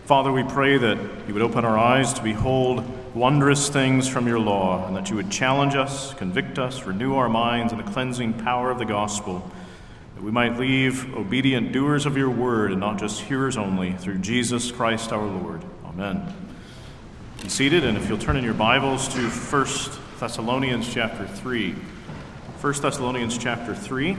Father, we pray that you would open our eyes to behold wondrous things from your law, and that you would challenge us, convict us, renew our minds in the cleansing power of the gospel, that we might leave obedient doers of your word and not just hearers only, through Jesus Christ our Lord. Amen. Be seated, and if you'll turn in your Bibles to 1 Thessalonians chapter 3. 1 Thessalonians chapter 3.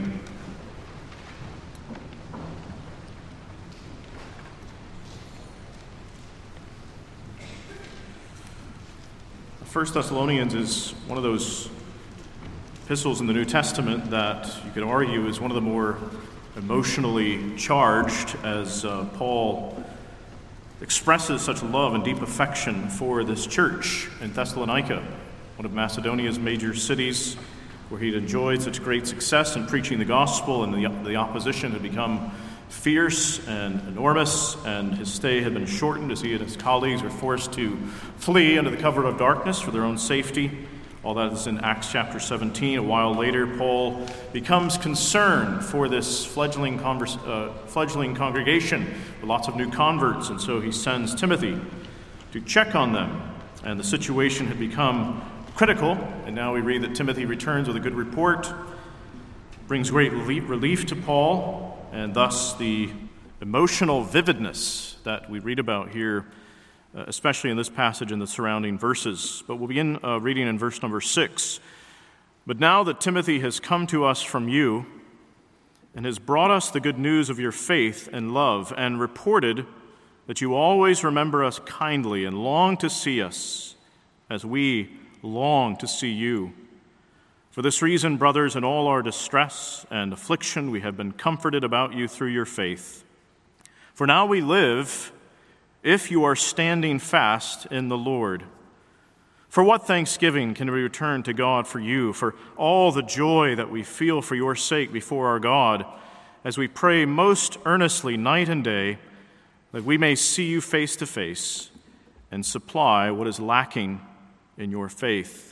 1 Thessalonians is one of those epistles in the New Testament that you could argue is one of the more emotionally charged, as Paul expresses such love and deep affection for this church in Thessalonica, one of Macedonia's major cities, where he'd enjoyed such great success in preaching the gospel, and the opposition had become fierce and enormous, and his stay had been shortened as he and his colleagues were forced to flee under the cover of darkness for their own safety. All that is in Acts chapter 17. A while later, Paul becomes concerned for this fledgling congregation with lots of new converts, and so he sends Timothy to check on them. And the situation had become critical, and now we read that Timothy returns with a good report, brings great relief to Paul, and thus the emotional vividness that we read about here, especially in this passage and the surrounding verses. But we'll begin reading in verse number 6. But now that Timothy has come to us from you and has brought us the good news of your faith and love, and reported that you always remember us kindly and long to see us as we long to see you. For this reason, brothers, in all our distress and affliction, we have been comforted about you through your faith. For now we live if you are standing fast in the Lord. For what thanksgiving can we return to God for you, for all the joy that we feel for your sake before our God, as we pray most earnestly night and day, that we may see you face to face and supply what is lacking in your faith.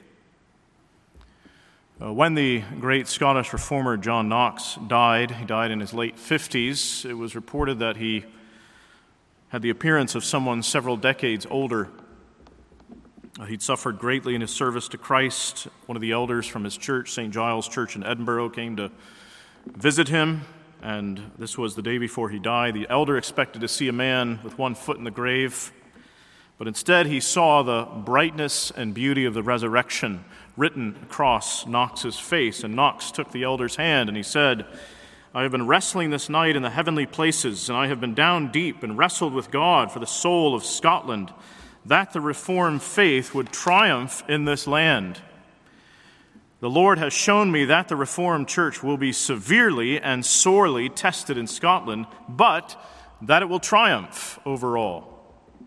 When the great Scottish reformer John Knox died, he died in his late 50s, it was reported that he had the appearance of someone several decades older. He'd suffered greatly in his service to Christ. One of the elders from his church, St. Giles Church in Edinburgh, came to visit him, and this was the day before he died. The elder expected to see a man with one foot in the grave, but instead he saw the brightness and beauty of the resurrection written across Knox's face. And Knox took the elder's hand and he said, I have been wrestling this night in the heavenly places, and I have been down deep and wrestled with God for the soul of Scotland, that the Reformed faith would triumph in this land. The Lord has shown me that the Reformed Church will be severely and sorely tested in Scotland, but that it will triumph overall.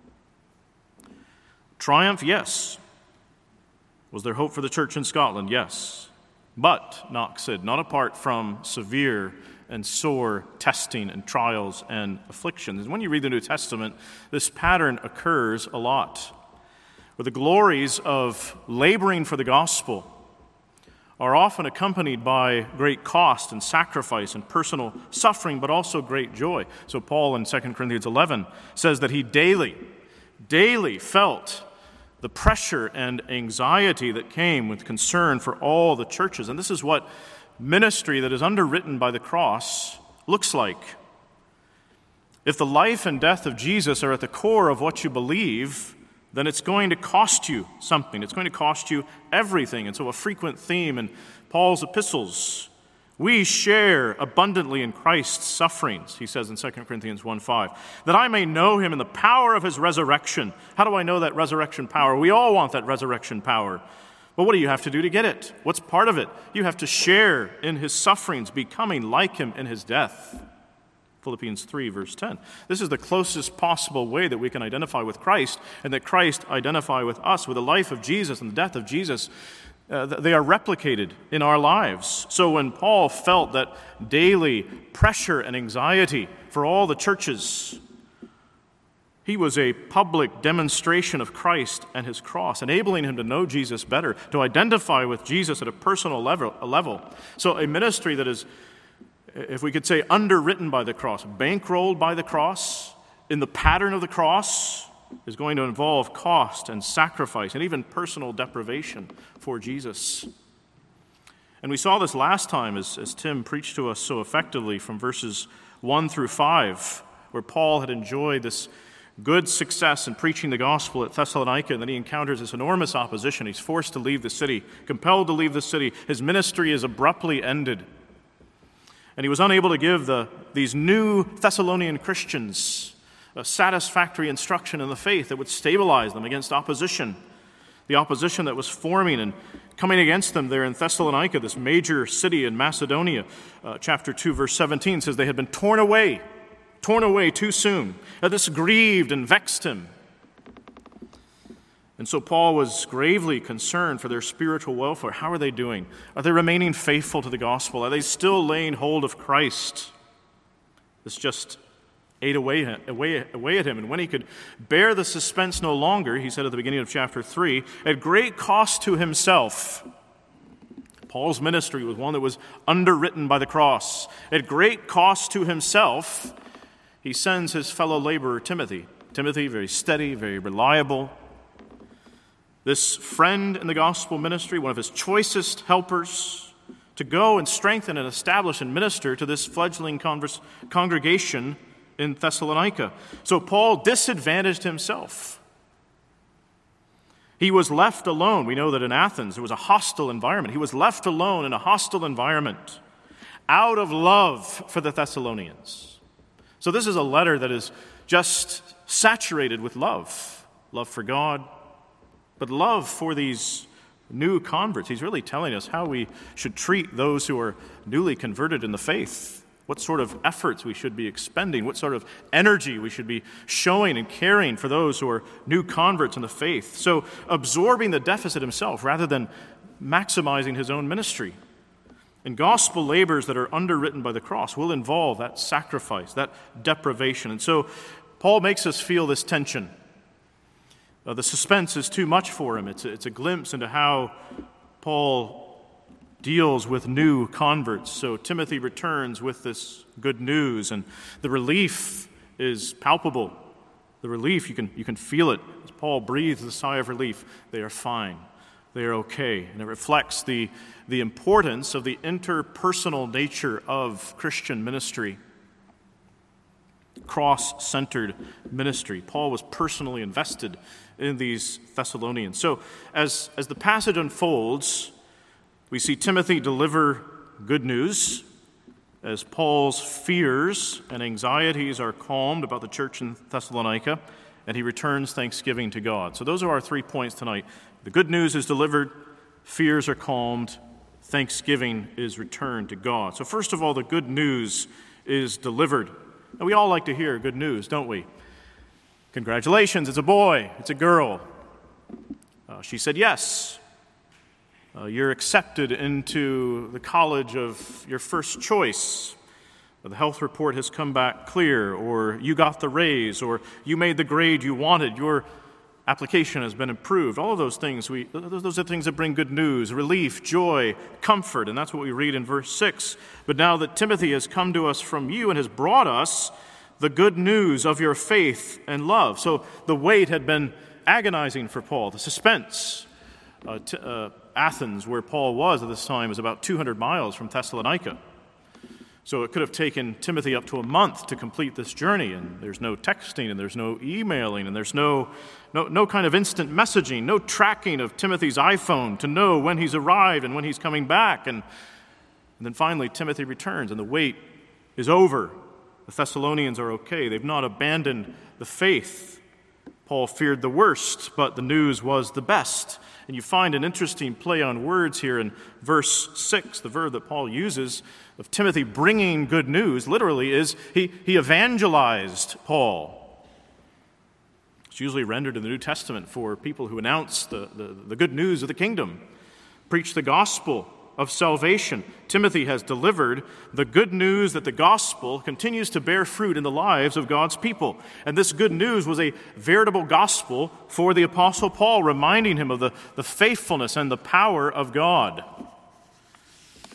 Triumph, yes. Was there hope for the church in Scotland? Yes. But, Knox said, not apart from severe and sore testing and trials and afflictions. And when you read the New Testament, this pattern occurs a lot, where the glories of laboring for the gospel are often accompanied by great cost and sacrifice and personal suffering, but also great joy. So Paul in 2 Corinthians 11 says that he daily felt the pressure and anxiety that came with concern for all the churches. And this is what ministry that is underwritten by the cross looks like. If the life and death of Jesus are at the core of what you believe, then it's going to cost you something. It's going to cost you everything. And so a frequent theme in Paul's epistles, we share abundantly in Christ's sufferings, he says in 2 Corinthians 1:5, that I may know him in the power of his resurrection. How do I know that resurrection power? We all want that resurrection power. But what do you have to do to get it? What's part of it? You have to share in his sufferings, becoming like him in his death. Philippians 3, verse 10. This is the closest possible way that we can identify with Christ, and that Christ identify with us, with the life of Jesus and the death of Jesus. They are replicated in our lives. So when Paul felt that daily pressure and anxiety for all the churches, he was a public demonstration of Christ and his cross, enabling him to know Jesus better, to identify with Jesus at a personal level. So a ministry that is, if we could say, underwritten by the cross, bankrolled by the cross, in the pattern of the cross is going to involve cost and sacrifice and even personal deprivation for Jesus. And we saw this last time as Tim preached to us so effectively from verses 1 through 5, where Paul had enjoyed this good success in preaching the gospel at Thessalonica, and then he encounters this enormous opposition. He's forced to leave the city, compelled to leave the city. His ministry is abruptly ended. And he was unable to give these new Thessalonian Christians a satisfactory instruction in the faith that would stabilize them against opposition. The opposition that was forming and coming against them there in Thessalonica, this major city in Macedonia. Chapter 2, verse 17 says they had been torn away too soon. This grieved and vexed him. And so Paul was gravely concerned for their spiritual welfare. How are they doing? Are they remaining faithful to the gospel? Are they still laying hold of Christ? This just ate away at him. And when he could bear the suspense no longer, he said at the beginning of chapter 3, at great cost to himself. Paul's ministry was one that was underwritten by the cross. At great cost to himself, he sends his fellow laborer Timothy. Timothy, very steady, very reliable. This friend in the gospel ministry, one of his choicest helpers, to go and strengthen and establish and minister to this fledgling congregation in Thessalonica. So Paul disadvantaged himself. He was left alone. We know that in Athens there was a hostile environment. He was left alone in a hostile environment out of love for the Thessalonians. So this is a letter that is just saturated with love. Love for God, but love for these new converts. He's really telling us how we should treat those who are newly converted in the faith. What sort of efforts we should be expending, what sort of energy we should be showing and caring for those who are new converts in the faith. So absorbing the deficit himself rather than maximizing his own ministry. And gospel labors that are underwritten by the cross will involve that sacrifice, that deprivation. And so Paul makes us feel this tension. The suspense is too much for him. It's a glimpse into how Paul deals with new converts. So Timothy returns with this good news, and the relief is palpable. The relief, you can feel it. As Paul breathes a sigh of relief, they are fine. They are okay. And it reflects the importance of the interpersonal nature of Christian ministry. Cross-centered ministry. Paul was personally invested in these Thessalonians. So as the passage unfolds, we see Timothy deliver good news as Paul's fears and anxieties are calmed about the church in Thessalonica, and he returns thanksgiving to God. So those are our 3 points tonight. The good news is delivered, fears are calmed, thanksgiving is returned to God. So first of all, the good news is delivered. And we all like to hear good news, don't we? Congratulations, it's a boy, it's a girl. She said yes. You're accepted into the college of your first choice. The health report has come back clear, or you got the raise, or you made the grade you wanted. Your application has been approved. All of those things, those are things that bring good news, relief, joy, comfort, and that's what we read in verse 6. But now that Timothy has come to us from you and has brought us the good news of your faith and love. So the wait had been agonizing for Paul, the suspense. Athens, where Paul was at this time, is about 200 miles from Thessalonica. So it could have taken Timothy up to a month to complete this journey, and there's no texting, and there's no emailing, and there's no kind of instant messaging, no tracking of Timothy's iPhone to know when he's arrived and when he's coming back. And then finally Timothy returns, and the wait is over. The Thessalonians are okay. They've not abandoned the faith. Paul feared the worst, but the news was the best. And you find an interesting play on words here in verse 6. The verb that Paul uses of Timothy bringing good news literally is he evangelized Paul. It's usually rendered in the New Testament for people who announce the good news of the kingdom, preach the gospel of salvation. Timothy has delivered the good news that the gospel continues to bear fruit in the lives of God's people. And this good news was a veritable gospel for the Apostle Paul, reminding him of the faithfulness and the power of God.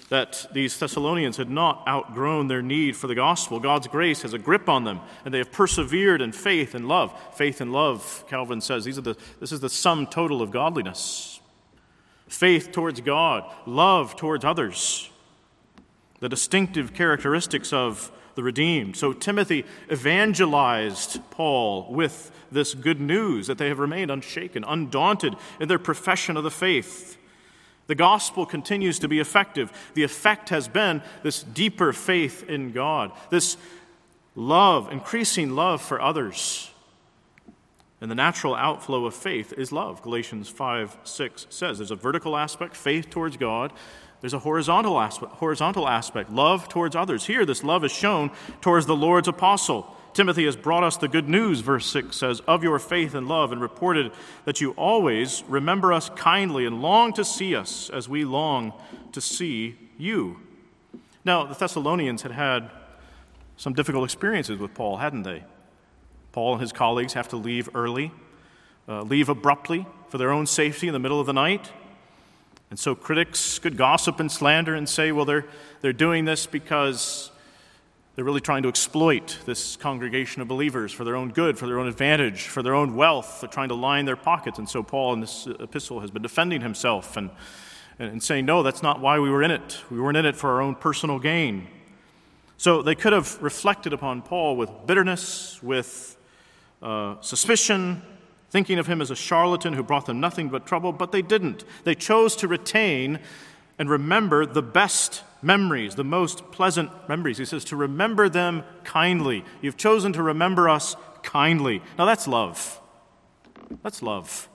that these Thessalonians had not outgrown their need for the gospel. God's grace has a grip on them, and they have persevered in faith and love. Faith and love, Calvin says, this is the sum total of godliness. Faith towards God, love towards others, the distinctive characteristics of the redeemed. So Timothy evangelized Paul with this good news that they have remained unshaken, undaunted in their profession of the faith. The gospel continues to be effective. The effect has been this deeper faith in God, this love, increasing love for others. And the natural outflow of faith is love. Galatians 5:6 says there's a vertical aspect, faith towards God. There's a horizontal aspect, love towards others. Here, this love is shown towards the Lord's apostle. Timothy has brought us the good news, verse 6 says, of your faith and love, and reported that you always remember us kindly and long to see us as we long to see you. Now, the Thessalonians had had some difficult experiences with Paul, hadn't they? Paul and his colleagues have to leave early, leave abruptly for their own safety in the middle of the night. And so critics could gossip and slander and say, well, they're doing this because they're really trying to exploit this congregation of believers for their own good, for their own advantage, for their own wealth. They're trying to line their pockets. And so Paul in this epistle has been defending himself and saying, no, that's not why we were in it. We weren't in it for our own personal gain. So they could have reflected upon Paul with bitterness, with suspicion, thinking of him as a charlatan who brought them nothing but trouble, but they didn't. They chose to retain and remember the best memories, the most pleasant memories. He says to remember them kindly. You've chosen to remember us kindly. Now that's love. That's love.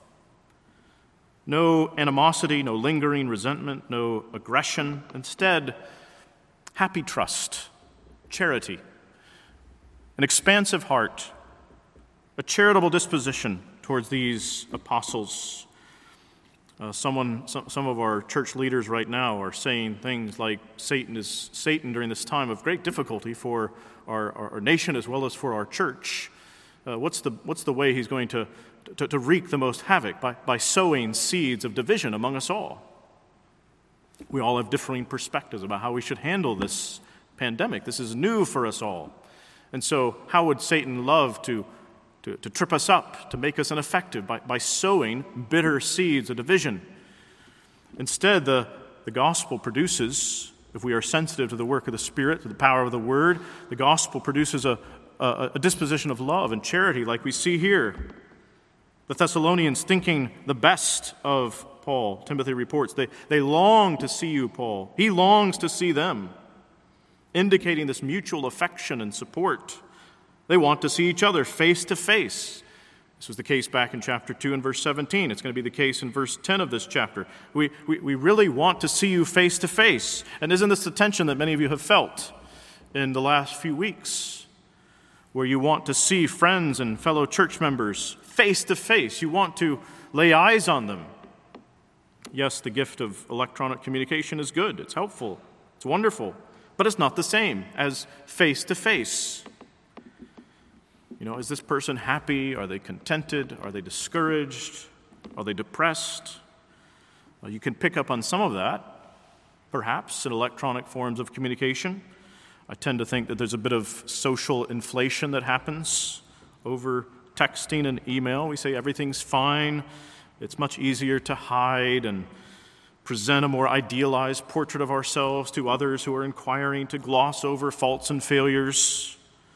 No animosity, no lingering resentment, no aggression. Instead, happy trust, charity, an expansive heart, a charitable disposition towards these apostles. Some of our church leaders right now are saying things like Satan during this time of great difficulty for our nation as well as for our church. What's the way he's going to wreak the most havoc? By sowing seeds of division among us all. We all have differing perspectives about how we should handle this pandemic. This is new for us all. And so how would Satan love to trip us up, to make us ineffective by sowing bitter seeds of division? Instead, the gospel produces, if we are sensitive to the work of the Spirit, to the power of the Word, the gospel produces a disposition of love and charity like we see here. The Thessalonians thinking the best of Paul, Timothy reports, they long to see you, Paul. He longs to see them, indicating this mutual affection and support. They want to see each other face to face. This was the case back in chapter 2 and verse 17. It's going to be the case in verse 10 of this chapter. We really want to see you face to face. And isn't this the tension that many of you have felt in the last few weeks, where you want to see friends and fellow church members face to face? You want to lay eyes on them. Yes, the gift of electronic communication is good. It's helpful. It's wonderful. But it's not the same as face to face. You know, is this person happy? Are they contented? Are they discouraged? Are they depressed? Well, you can pick up on some of that, perhaps, in electronic forms of communication. I tend to think that there's a bit of social inflation that happens over texting and email. We say everything's fine. It's much easier to hide and present a more idealized portrait of ourselves to others who are inquiring, to gloss over faults and failures,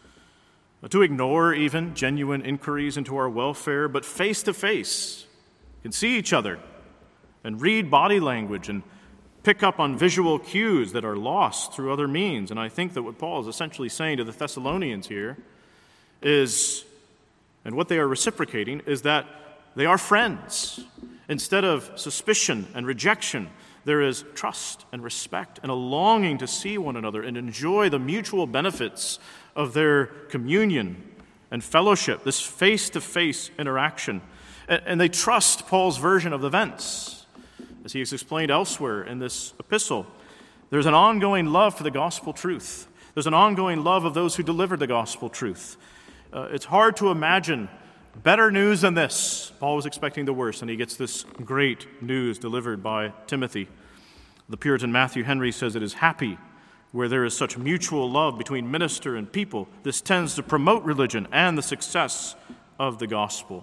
to ignore even genuine inquiries into our welfare. But face to face, you can see each other and read body language and pick up on visual cues that are lost through other means. And I think that what Paul is essentially saying to the Thessalonians here is, and what they are reciprocating, is that they are friends. Instead of suspicion and rejection, there is trust and respect and a longing to see one another and enjoy the mutual benefits of their communion and fellowship, this face-to-face interaction. And they trust Paul's version of events. As he has explained elsewhere in this epistle, there's an ongoing love for the gospel truth. There's an ongoing love of those who deliver the gospel truth. It's hard to imagine better news than this. Paul was expecting the worst, and he gets this great news delivered by Timothy. The Puritan Matthew Henry says it is happy where there is such mutual love between minister and people. This tends to promote religion and the success of the gospel.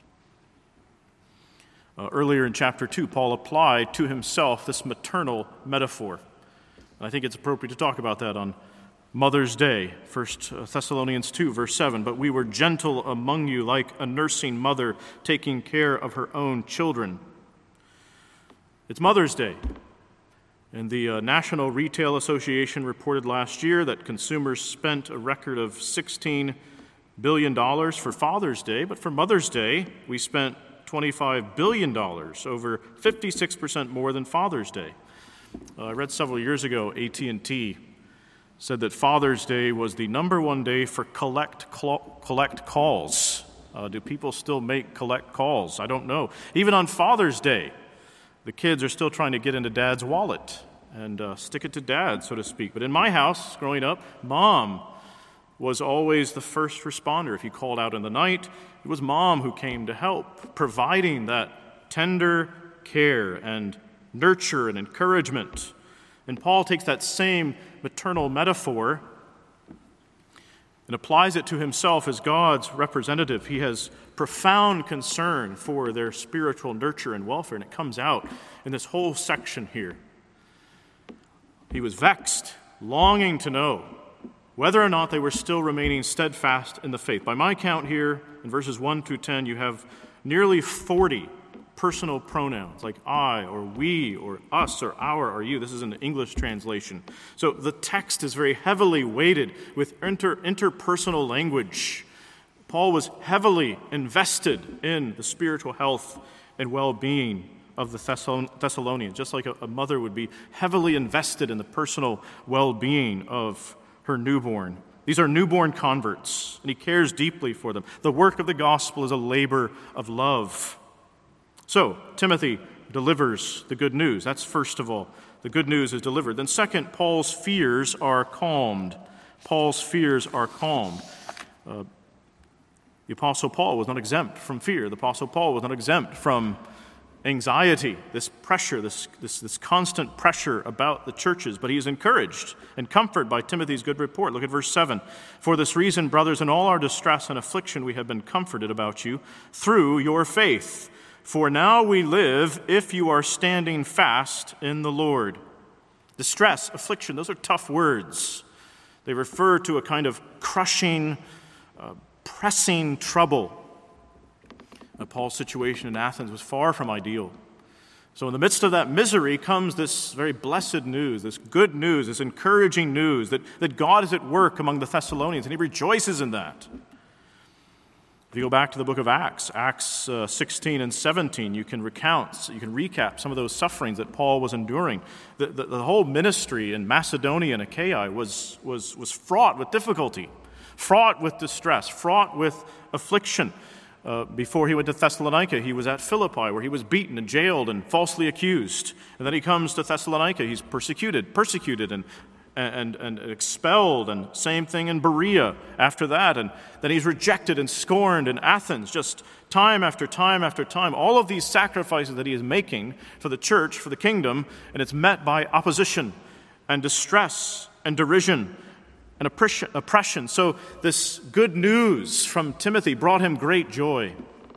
Earlier in chapter 2, Paul applied to himself this maternal metaphor. And I think it's appropriate to talk about that on Mother's Day, 1 Thessalonians 2, verse 7. But we were gentle among you like a nursing mother taking care of her own children. It's Mother's Day. And the National Retail Association reported last year that consumers spent a record of $16 billion for Father's Day, but for Mother's Day, we spent $25 billion, over 56% more than Father's Day. I read several years ago, AT&T said that Father's Day was the number one day for collect calls. Do people still make collect calls? I don't know. Even on Father's Day, the kids are still trying to get into Dad's wallet and stick it to Dad, so to speak. But in my house, growing up, Mom was always the first responder. If you called out in the night, it was Mom who came to help, providing that tender care and nurture and encouragement. And Paul takes that same maternal metaphor and applies it to himself as God's representative. He has profound concern for their spiritual nurture and welfare, and it comes out in this whole section here. He was vexed, longing to know whether or not they were still remaining steadfast in the faith. By my count here, in verses 1 through 10, you have nearly 40 personal pronouns, like I, or we, or us, or our, or you. This is an English translation. So the text is very heavily weighted with interpersonal language. Paul was heavily invested in the spiritual health and well-being of the Thessalonians, just like a mother would be heavily invested in the personal well-being of her newborn. These are newborn converts, and he cares deeply for them. The work of the gospel is a labor of love. So, Timothy delivers the good news. That's first of all. The good news is delivered. Then second, Paul's fears are calmed. Paul's fears are calmed. The Apostle Paul was not exempt from fear. The Apostle Paul was not exempt from anxiety, this pressure, this constant pressure about the churches. But he is encouraged and comforted by Timothy's good report. Look at verse 7. For this reason, brothers, in all our distress and affliction, we have been comforted about you through your faith. For now we live if you are standing fast in the Lord. Distress, affliction, those are tough words. They refer to a kind of crushing, pressing trouble. Paul's situation in Athens was far from ideal. So in the midst of that misery comes this very blessed news, this good news, this encouraging news that God is at work among the Thessalonians, and he rejoices in that. If you go back to the book of Acts, Acts 16 and 17, you can recap some of those sufferings that Paul was enduring. The whole ministry in Macedonia and Achaia was fraught with difficulty, fraught with distress, fraught with affliction. Before he went to Thessalonica, he was at Philippi, where he was beaten and jailed and falsely accused. And then he comes to Thessalonica, he's persecuted and expelled, and same thing in Berea after that. And then he's rejected and scorned in Athens, just time after time after time. All of these sacrifices that he is making for the church, for the kingdom, and it's met by opposition and distress and derision and oppression. So this good news from Timothy brought him great joy.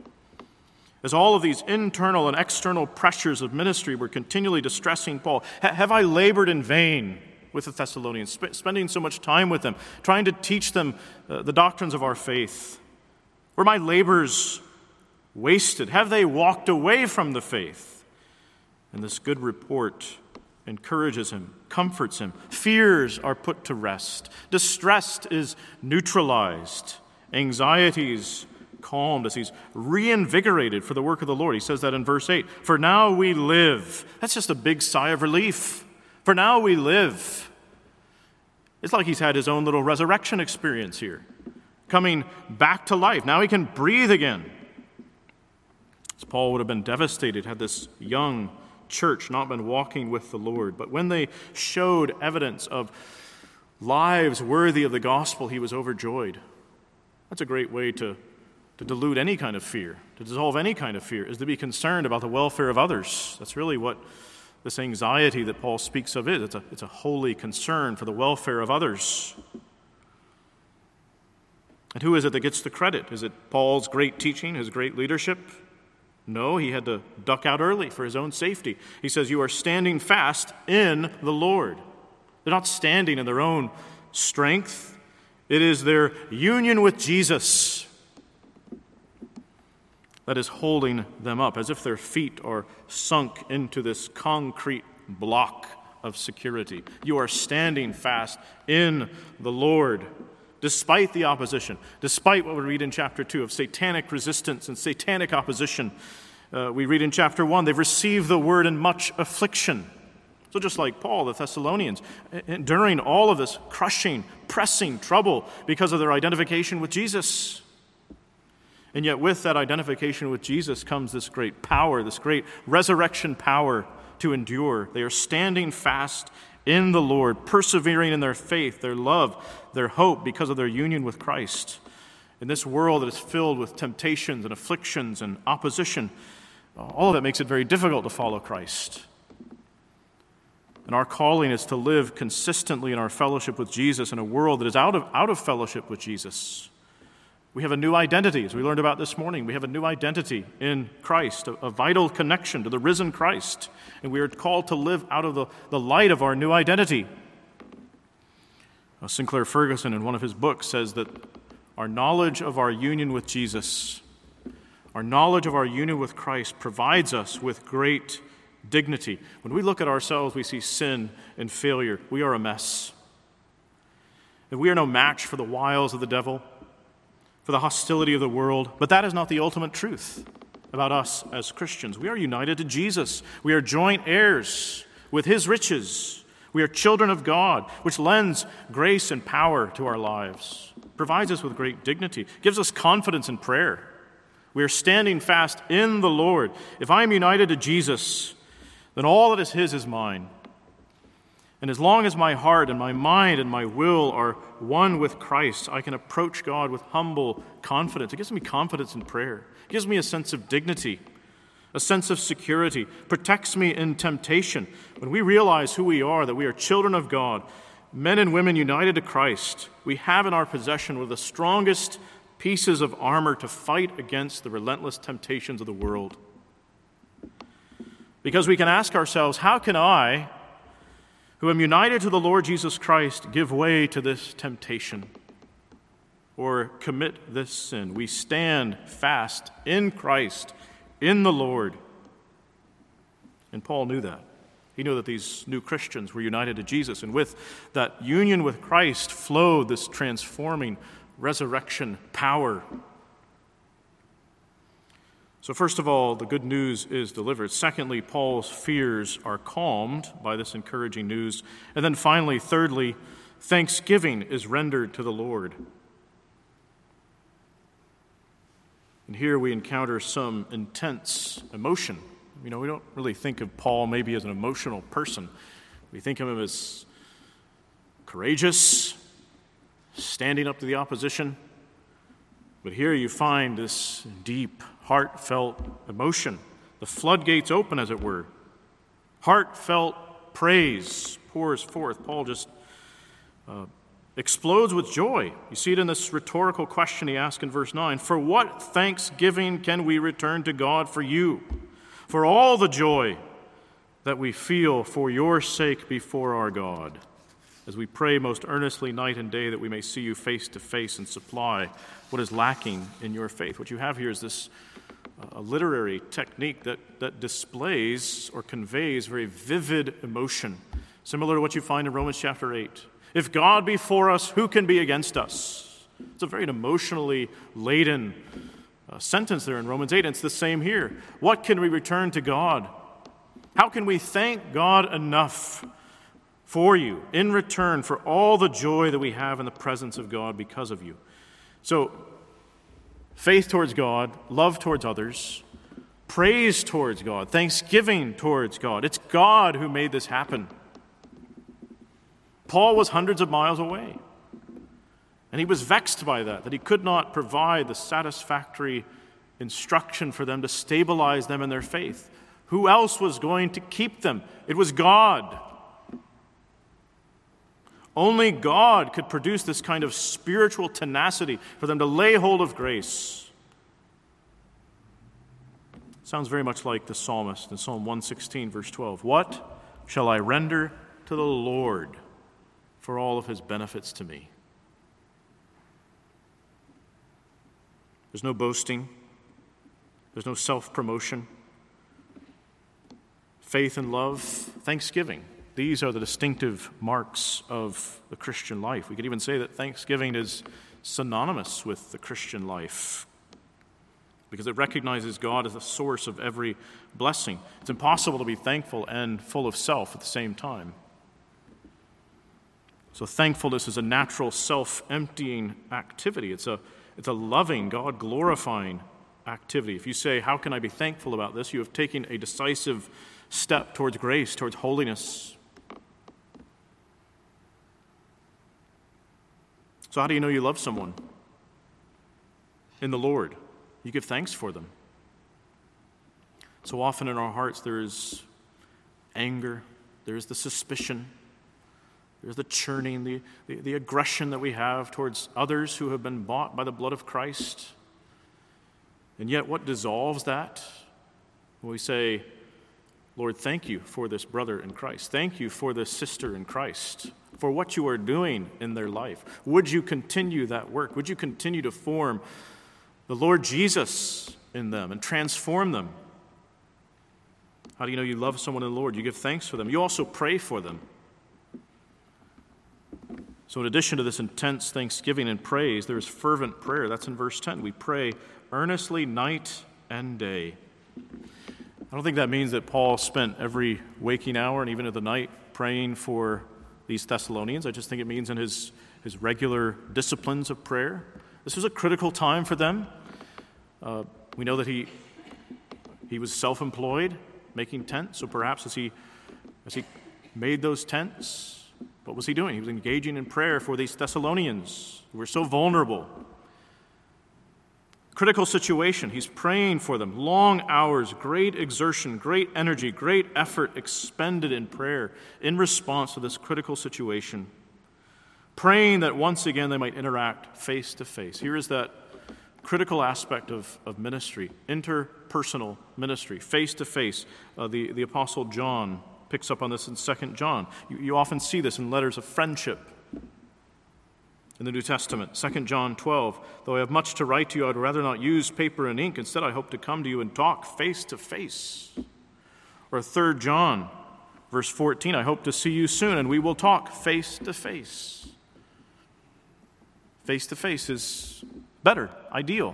As all of these internal and external pressures of ministry were continually distressing Paul, have I labored in vain with the Thessalonians, spending so much time with them, trying to teach them the doctrines of our faith? Were my labors wasted? Have they walked away from the faith? And this good report encourages him, comforts him. Fears are put to rest. Distress is neutralized. Anxieties calmed as he's reinvigorated for the work of the Lord. He says that in verse 8. For now we live. That's just a big sigh of relief. For now we live. It's like he's had his own little resurrection experience here, coming back to life. Now he can breathe again. As Paul would have been devastated had this young church not been walking with the Lord. But when they showed evidence of lives worthy of the gospel, he was overjoyed. That's a great way to dilute any kind of fear, to dissolve any kind of fear, is to be concerned about the welfare of others. That's really what this anxiety that Paul speaks of is. It's a holy concern for the welfare of others. And who is it that gets the credit? Is it Paul's great teaching, his great leadership? No, he had to duck out early for his own safety. He says, you are standing fast in the Lord. They're not standing in their own strength. It is their union with Jesus that is holding them up, as if their feet are sunk into this concrete block of security. You are standing fast in the Lord, despite the opposition, despite what we read in chapter 2 of satanic resistance and satanic opposition. We read in chapter 1, they've received the word in much affliction. So just like Paul, the Thessalonians, enduring all of this crushing, pressing trouble because of their identification with Jesus. And yet with that identification with Jesus comes this great power, this great resurrection power to endure. They are standing fast in the Lord, persevering in their faith, their love, their hope because of their union with Christ. In this world that is filled with temptations and afflictions and opposition, all of it makes it very difficult to follow Christ. And our calling is to live consistently in our fellowship with Jesus in a world that is out of fellowship with Jesus. We have a new identity, as we learned about this morning. We have a new identity in Christ, a vital connection to the risen Christ. And we are called to live out of the light of our new identity. Sinclair Ferguson, in one of his books, says that our knowledge of our union with Jesus, our knowledge of our union with Christ provides us with great dignity. When we look at ourselves, we see sin and failure. We are a mess. And we are no match for the wiles of the devil, for the hostility of the world. But that is not the ultimate truth about us as Christians. We are united to Jesus. We are joint heirs with his riches. We are children of God, which lends grace and power to our lives, provides us with great dignity, gives us confidence in prayer. We are standing fast in the Lord. If I am united to Jesus, then all that is his is mine. And as long as my heart and my mind and my will are one with Christ, I can approach God with humble confidence. It gives me confidence in prayer. It gives me a sense of dignity, a sense of security, protects me in temptation. When we realize who we are, that we are children of God, men and women united to Christ, we have in our possession one of the strongest pieces of armor to fight against the relentless temptations of the world. Because we can ask ourselves, how can I, who am united to the Lord Jesus Christ, give way to this temptation or commit this sin? We stand fast in Christ, in the Lord. And Paul knew that. He knew that these new Christians were united to Jesus, and with that union with Christ flowed this transforming resurrection power. So first of all, the good news is delivered. Secondly, Paul's fears are calmed by this encouraging news. And then finally, thirdly, thanksgiving is rendered to the Lord. And here we encounter some intense emotion. We don't really think of Paul maybe as an emotional person. We think of him as courageous, standing up to the opposition. But here you find this deep, heartfelt emotion. The floodgates open, as it were. Heartfelt praise pours forth. Paul just explodes with joy. You see it in this rhetorical question he asks in verse 9. For what thanksgiving can we return to God for you? For all the joy that we feel for your sake before our God, as we pray most earnestly night and day that we may see you face to face and supply what is lacking in your faith. What you have here is this a literary technique that displays or conveys very vivid emotion, similar to what you find in Romans chapter 8. If God be for us, who can be against us? It's a very emotionally laden sentence there in Romans 8, and it's the same here. What can we return to God? How can we thank God enough for you in return for all the joy that we have in the presence of God because of you? So, faith towards God, love towards others, praise towards God, thanksgiving towards God. It's God who made this happen. Paul was hundreds of miles away, and he was vexed by that he could not provide the satisfactory instruction for them to stabilize them in their faith. Who else was going to keep them? It was God. Only God could produce this kind of spiritual tenacity for them to lay hold of grace. Sounds very much like the psalmist in Psalm 116, verse 12. What shall I render to the Lord for all of his benefits to me? There's no boasting. There's no self-promotion. Faith and love, thanksgiving. These are the distinctive marks of the Christian life. We could even say that thanksgiving is synonymous with the Christian life because it recognizes God as the source of every blessing. It's impossible to be thankful and full of self at the same time. So thankfulness is a natural self-emptying activity. It's a loving, God-glorifying activity. If you say, how can I be thankful about this? You have taken a decisive step towards grace, towards holiness. So how do you know you love someone? In the Lord. You give thanks for them. So often in our hearts there is anger, there is the suspicion, there's the churning, the aggression that we have towards others who have been bought by the blood of Christ. And yet what dissolves that? When we say, Lord, thank you for this brother in Christ. Thank you for this sister in Christ, for what you are doing in their life. Would you continue that work? Would you continue to form the Lord Jesus in them and transform them? How do you know you love someone in the Lord? You give thanks for them. You also pray for them. So in addition to this intense thanksgiving and praise, there is fervent prayer. That's in verse 10. We pray earnestly night and day. I don't think that means that Paul spent every waking hour and even at the night praying for these Thessalonians. I just think it means in his regular disciplines of prayer. This was a critical time for them. We know that he was self-employed, making tents. So perhaps as he made those tents, what was he doing? He was engaging in prayer for these Thessalonians who were so vulnerable. Critical situation. He's praying for them. Long hours, great exertion, great energy, great effort expended in prayer in response to this critical situation. Praying that once again they might interact face to face. Here is that critical aspect of ministry, interpersonal ministry, face to face. The Apostle John picks up on this in 2 John. You often see this in letters of friendship in the New Testament. 2 John 12, though I have much to write to you, I would rather not use paper and ink. Instead, I hope to come to you and talk face to face. Or 3 John, verse 14, I hope to see you soon, and we will talk face to face. Face to face is better, ideal.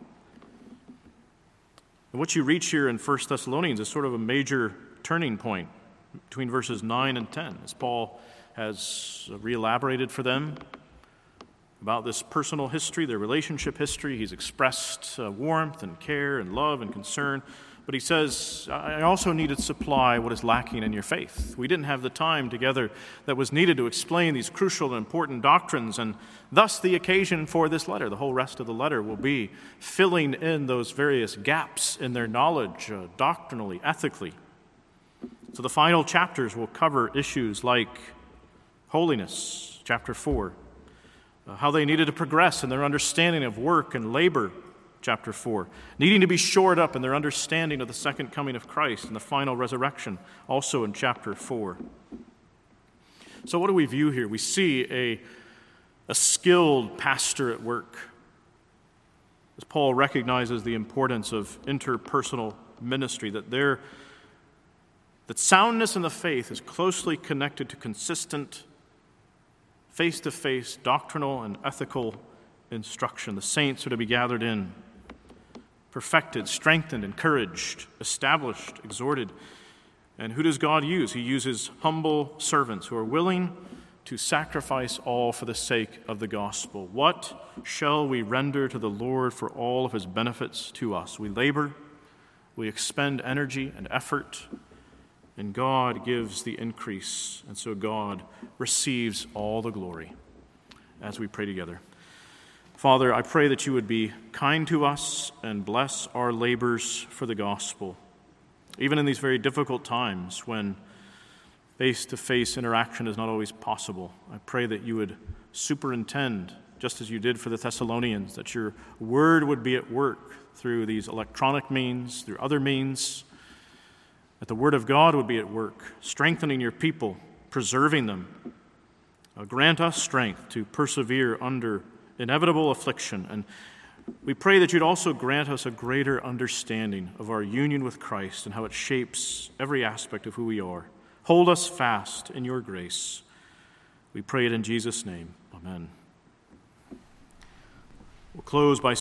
And what you reach here in 1 Thessalonians is sort of a major turning point between verses 9 and 10, as Paul has re-elaborated for them about this personal history, their relationship history. He's expressed warmth and care and love and concern. But he says, I also need to supply what is lacking in your faith. We didn't have the time together that was needed to explain these crucial and important doctrines, and thus the occasion for this letter. The whole rest of the letter will be filling in those various gaps in their knowledge, doctrinally, ethically. So the final chapters will cover issues like holiness, chapter 4, how they needed to progress in their understanding of work and labor, chapter 4, needing to be shored up in their understanding of the second coming of Christ and the final resurrection, also in chapter 4. So what do we view here? We see a skilled pastor at work, as Paul recognizes the importance of interpersonal ministry, that soundness in the faith is closely connected to consistent face-to-face doctrinal and ethical instruction. The saints are to be gathered in, perfected, strengthened, encouraged, established, exhorted. And who does God use? He uses humble servants who are willing to sacrifice all for the sake of the gospel. What shall we render to the Lord for all of his benefits to us? We labor, we expend energy and effort, and God gives the increase, and so God receives all the glory. As we pray together. Father, I pray that you would be kind to us and bless our labors for the gospel. even in these very difficult times when face-to-face interaction is not always possible. I pray that you would superintend, just as you did for the Thessalonians, that your word would be at work through these electronic means, through other means, that the word of God would be at work, strengthening your people, preserving them. Grant us strength to persevere under inevitable affliction. And we pray that you'd also grant us a greater understanding of our union with Christ and how it shapes every aspect of who we are. Hold us fast in your grace. We pray it in Jesus' name. Amen. We'll close by